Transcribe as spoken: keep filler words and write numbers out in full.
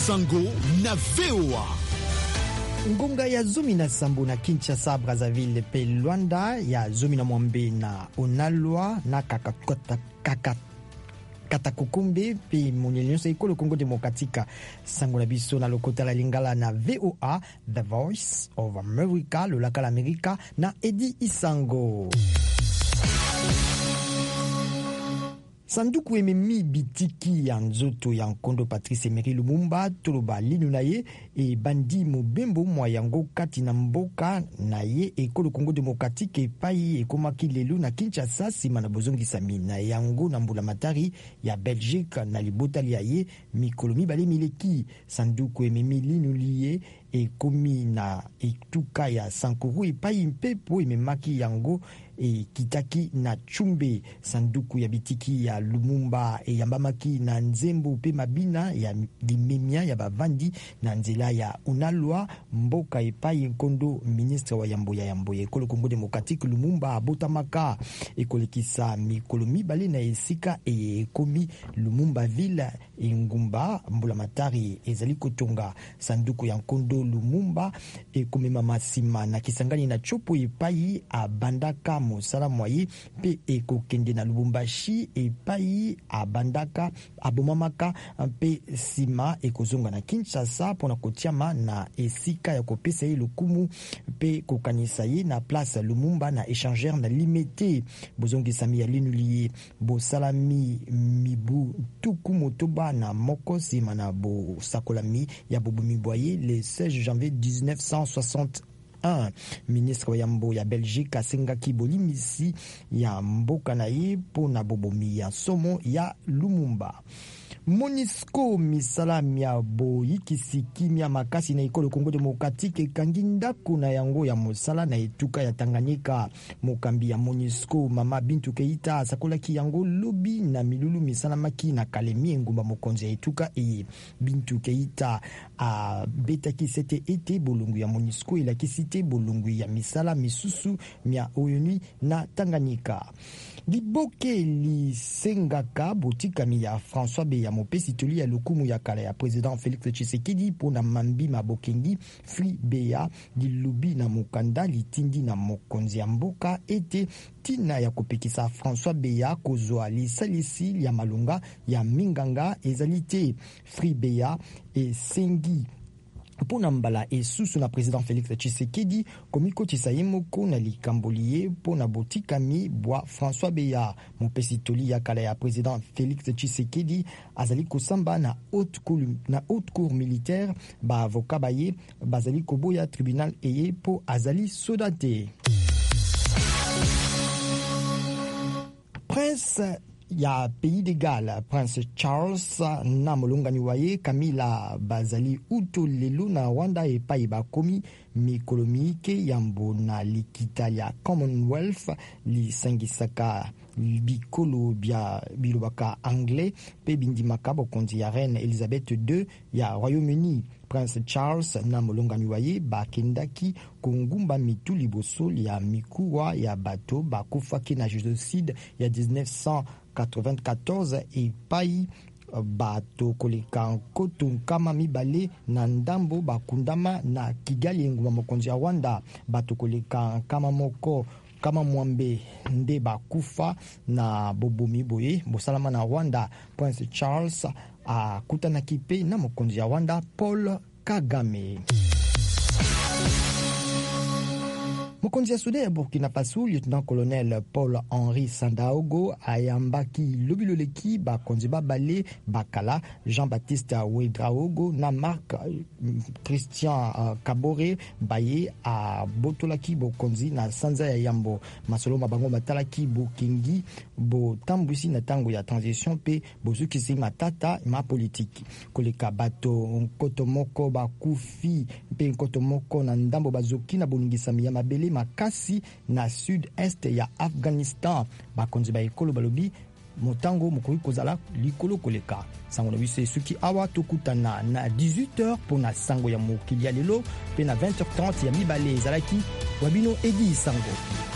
Sango na V O A. Ngonga ya zumi na sambo na Kinshasa, Brazzaville pe Luanda ya zumi na mwambe na Onalwa na kakakota kakata Katakukumbe pe Monyelionso ikolo Congo Democratique. Sango na biso na lokota la lingala na V O A, The Voice of America, le laka l'America na Edi Isango. Sanduku ememi bitiki ya nzoto ya nkondo Patrice Emery Lumumba toloba linu na ye e bandi mobembo mwa yango kati na mboka na ye ekolo Congo Democratique epai ekomaki lelo na Kinshasa sima na bozongisami na yango na mbula matari ya Belgique na libotali ya ye mikolo mibale mileki. Sanduku ememi linu liye ekomi na etuka ya Sankuru epai mpepo ememaki yango e kitaki na Chumbe. Sanduku ya bitiki ya Lumumba e yambamaki na nzembo pe mabina ya limemia ya bavandi na nzela ya Unalwa mboka epai nkondo ministre wa yambo ya yambo ya ekolo Congo Democratique. Lumumba abotamaka ekolekisa mikolo mibale na esika e ekomi Lumumba ville engumba mbula matari ezali kotonga. Sanduku ya nkondo Lumumba ekomema masima na kisangani na chopo epai abandaka mosala mwaye pe ekokende na Lubumbashi epai abandaka abomamaka pe sima ekozonga na Kinshasa pona kotiama na esika ya kopesa ye lokumu pe kokanisa ye na place Lumumba na échangeur na limité. Bozongisami ya linuliye bosalami mibu tuku motoba na moko sima na bo sakolami ya bobumi boye le seize janvier dix-neuf cent soixante. Un ministre wa yambo ya Belgique asengaki bolimisi ya mboka na ye po na bobomi ya somo ya Lumumba. Monisco misala mia boyikisi kimia makasi na ekolo Congo Democratique ekangi ndako na yango ya mosala na etuka ya Tanganyika. Mokambi ya Monisco Mama Bintu Keita asakolaki yango lobi na milulu misala maki na Kalemi engumba mokonzi ya etuka eye. Bintu Keita a betaki sete ete bolungu ya Monisco elakisite bolungu ya misala misusu mia oyoni na Tanganyika. Liboke lisengaka botikami ya François Beya mopesi toli ya lokumu ya kala ya président Félix Tshisekedi pona mambi mabokengi Free Beya lilubi na mukanda litindi na mokonzi ya mboka ete tina ya kopekisa François Beya kozwa lisalisi ya malunga ya minganga ezalite. Free Beya esengi pona mbala esusu na président Félix Tshisekedi komiko tisayemoko na likamboliye pona botikami bwa François Beya mopesi toli ya kala ya président Félix Tshisekedi azali kosamba na haute cour na haute cour militaire ba avocat baye bazali koboya tribunal eye po azali sodate. Prince ya pays de Galles, Prince Charles na molongani waye Camilla bazali uto lelo na Rwanda epai bakomi mikolomike yambo na likita ya Commonwealth lisangisaka bikolo bia bilobaka anglais pe bindimaka bokonzi ya reine Elizabeth deux ya Royaume-Uni. Prince Charles na molongani waye bakendaki kongumba mitu liboso ya mikuwa ya bato bakufaki na génocide ya dix-neuf cent quatre-vingt-quatorze epai bato koleka nkoto nkama mibale na ndambo bakundama na Kigali engumba mokonzi ya Rwanda. Bato koleka nkama moko kama mwambe nde bakufa na bobomi boye bosalama na Rwanda. Prince Charles akutanaki pe na mokonzi ya Rwanda Paul Kagame. Mokonzi ya Sudan ya Burkina Faso lieutenant-colonel Paul-Henri Sandaogo ayambaki lobiloleki bakonzi babale bakala Jean-Baptiste Ouedraogo na Marc Christian Kabore baye a botolaki bokonzi na sanza ya yambo. Masolo mabango matalaki bokengi botambwisi na tango ya transition pe bozukisi matata ma politique. Koleka bato nkoto moko bakufi pe nkoto moko na ndambo bazoki na boningisami ya mabele makasi na sud-est ya Afghanistan. Bakonzi ba ekolo balobi motango mokoki kozala likolo koleka. Sango na biso esuki awa tokutana na dix-huit heures pona sango ya mokili ya lelo pe na vingt heures trente ya mibale ezalaki wabino Edi Sango.